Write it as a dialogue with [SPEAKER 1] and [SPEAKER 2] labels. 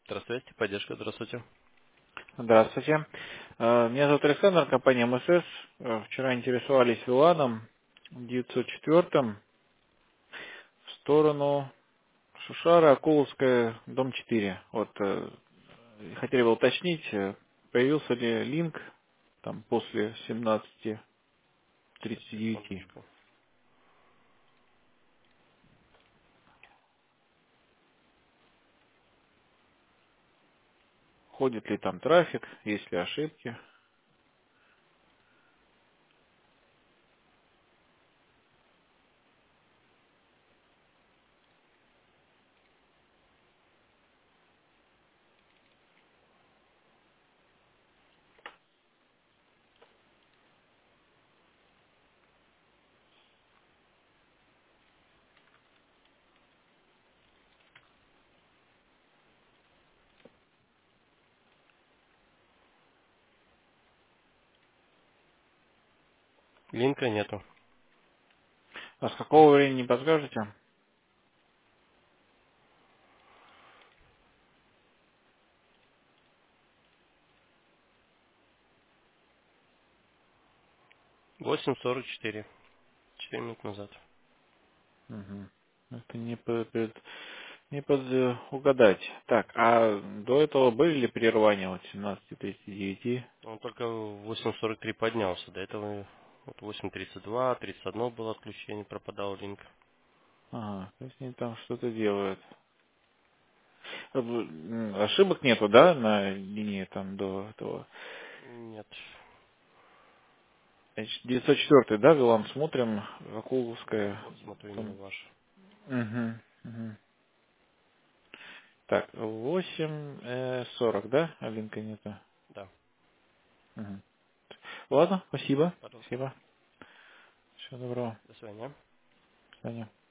[SPEAKER 1] Здравствуйте, поддержка, здравствуйте.
[SPEAKER 2] Здравствуйте. Меня зовут Александр, компания МСС. Вчера интересовались Виланом 904 в сторону Шушара, Акуловская, дом 4. Вот хотели бы уточнить, появился ли линк там после
[SPEAKER 1] Сейчас,
[SPEAKER 2] 17:39.
[SPEAKER 1] секундочку.
[SPEAKER 2] Ходит ли там трафик, есть ли ошибки?
[SPEAKER 1] Линка нету.
[SPEAKER 2] А с какого времени не подскажете?
[SPEAKER 1] 8:44. 4 минут назад.
[SPEAKER 2] Мгм. Это не под угадать. Так, а до этого были ли прерывания от 17:39?
[SPEAKER 1] Он только в 8:43 поднялся. До этого вот 8:32, 31 было отключение, пропадал линк.
[SPEAKER 2] Ага, то есть они там что-то делают. Ошибок нету, да, на линии там до этого?
[SPEAKER 1] Нет.
[SPEAKER 2] Значит, 904, да, Вилан, смотрим, Акуловская.
[SPEAKER 1] Вот смотрю именно
[SPEAKER 2] Там.
[SPEAKER 1] ваш.
[SPEAKER 2] Мгм, мгм. Так, 8:40, да, а линка нету?
[SPEAKER 1] Да,
[SPEAKER 2] Мгм. Ладно, спасибо.
[SPEAKER 1] пожалуйста.
[SPEAKER 2] Спасибо. Всего доброго.
[SPEAKER 1] До свидания.
[SPEAKER 2] До свидания.